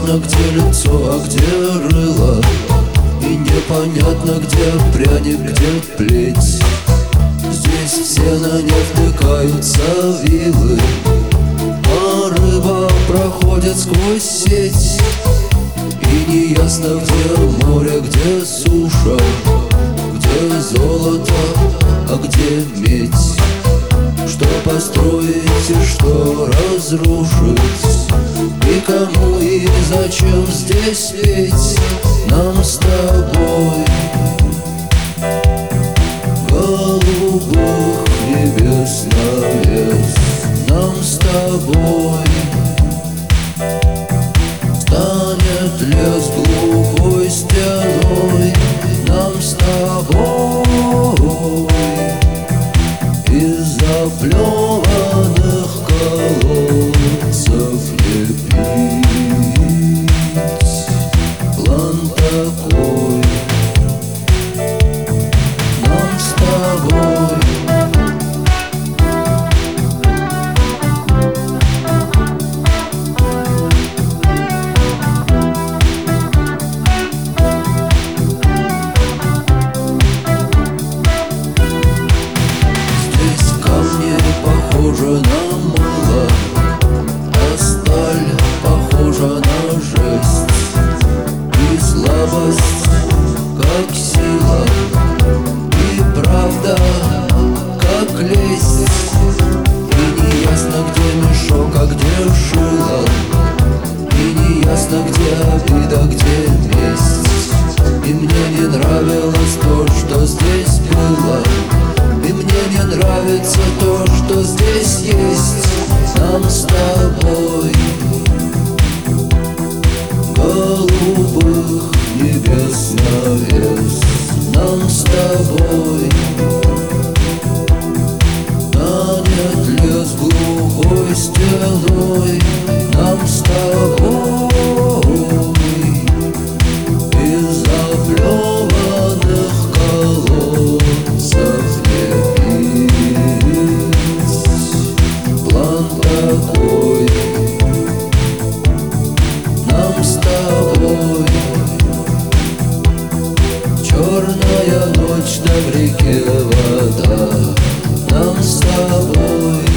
понятно, где лицо, а где рыло, и непонятно, где пряник, где плеть. Здесь все на не втыкаются вилы, а рыба проходит сквозь сеть. И неясно, где море, где суша, где золото, а где медь. Что построить и что разрушить, и кому и зачем здесь петь нам с тобой? Голубых небес навес нам с тобой. Станет лес глухой стеной нам с тобой. Из заплеванных колодцев не пить. План такой нам с тобой. Похоже на мыло, а сталь похожа на жесть. И слабость, как сила, и правда, как лесть. И неясно, где мешок, а где шило, и неясно, где обида, где месть. И мне не нравилось то, что здесь было, и мне не нравится то, что здесь есть нам с тобой. Голубых небес навес нам с тобой. Станет лес глухой стеной нам с тобой. Из заплеванных колодцев такой нам с тобой. Черная ночь, да в реке вода нам с тобой.